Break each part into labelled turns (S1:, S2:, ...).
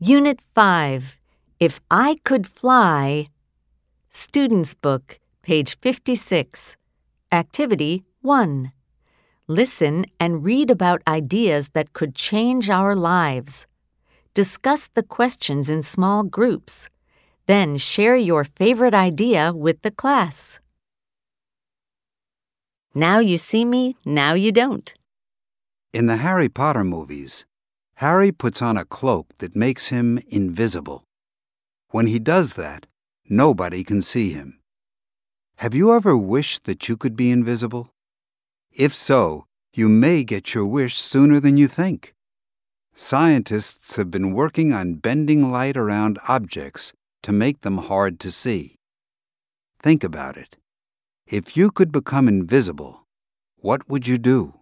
S1: Unit 5, If I Could Fly. Student's Book, page 56. Activity 1. Listen and read about ideas that could change our lives. Discuss the questions in small groups. Then share your favorite idea with the class. Now you see me, now you don't.
S2: In the Harry Potter movies, Harry puts on a cloak that makes him invisible. When he does that, nobody can see him. Have you ever wished that you could be invisible? If so, you may get your wish sooner than you think. Scientists have been working on bending light around objects to make them hard to see. Think about it. If you could become invisible, what would you do?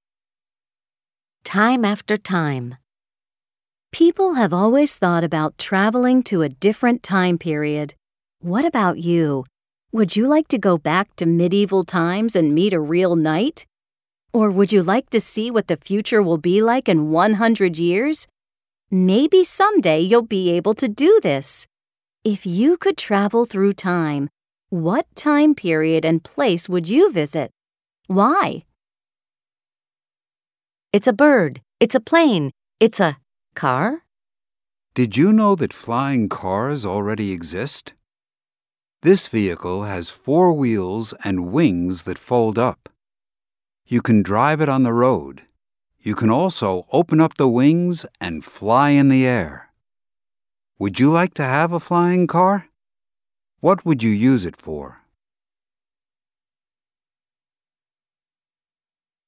S1: Time after time.
S3: People have always thought about traveling to a different time period. What about you? Would you like to go back to medieval times and meet a real knight? Or would you like to see what the future will be like in 100 years? Maybe someday you'll be able to do this. If you could travel through time, what time period and place would you visit? Why?
S1: It's a bird. It's a plane. It's a car?
S2: Did you know that flying cars already exist? This vehicle has 4 wheels and wings that fold up. You can drive it on the road. You can also open up the wings and fly in the air. Would you like to have a flying car? What would you use it for?